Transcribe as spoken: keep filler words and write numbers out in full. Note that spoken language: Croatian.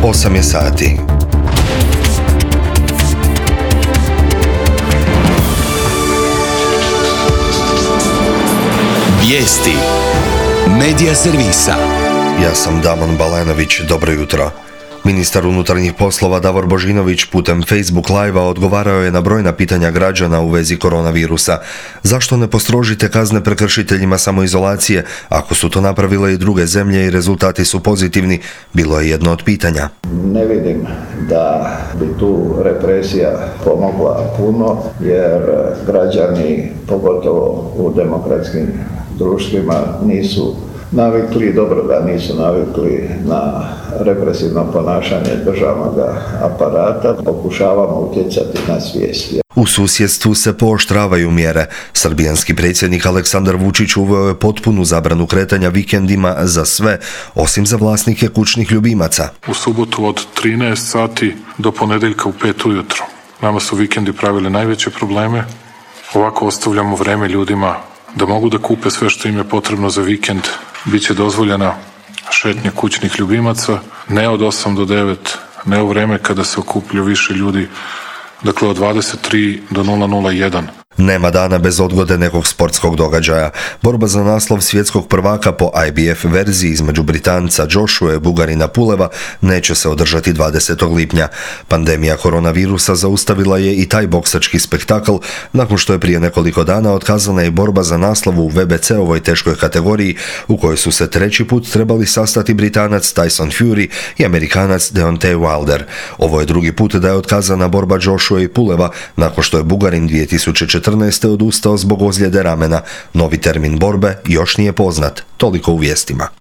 osam je sati. Vijesti Medija servisa. Ja sam Damon Balenović, dobro jutro. Ministar unutarnjih poslova Davor Božinović putem Facebook live-a odgovarao je na brojna pitanja građana u vezi koronavirusa. Zašto ne postrožite kazne prekršiteljima samoizolacije, ako su to napravile i druge zemlje i rezultati su pozitivni, bilo je jedno od pitanja. Ne vidim da bi tu represija pomogla puno, jer građani, pogotovo u demokratskim društvima, nisu navikli, dobro da nisu navikli na represivno ponašanje državnog aparata. Pokušavamo utjecati na svijest. U susjedstvu se pooštravaju mjere. Srbijanski predsjednik Aleksandar Vučić uveo je potpunu zabranu kretanja vikendima za sve, osim za vlasnike kućnih ljubimaca. U subotu od trinaest sati do ponedeljka u pet ujutro. Nama su vikendi pravili najveće probleme. Ovako ostavljamo vreme ljudima da mogu da kupe sve što im je potrebno za vikend. Biće dozvoljena šetnja kućnih ljubimaca, ne od osam do devet, ne u vreme kada se okuplju više ljudi, dakle od dvadeset tri do nula nula jedan. Nema dana bez odgode nekog sportskog događaja. Borba za naslov svjetskog prvaka po I B F verziji između Britanca Joshua i Bugarina Puleva neće se održati dvadesetog lipnja. Pandemija koronavirusa zaustavila je i taj boksački spektakl, nakon što je prije nekoliko dana otkazana i borba za naslov u V B C-ovoj teškoj kategoriji, u kojoj su se treći put trebali sastati Britanac Tyson Fury i Amerikanac Deontay Wilder. Ovo je drugi put da je otkazana borba Joshua i Puleva, nakon što je Bugarin dvije tisuće četrnaeste odustao zbog ozljede ramena. Novi termin borbe još nije poznat. Toliko u vijestima.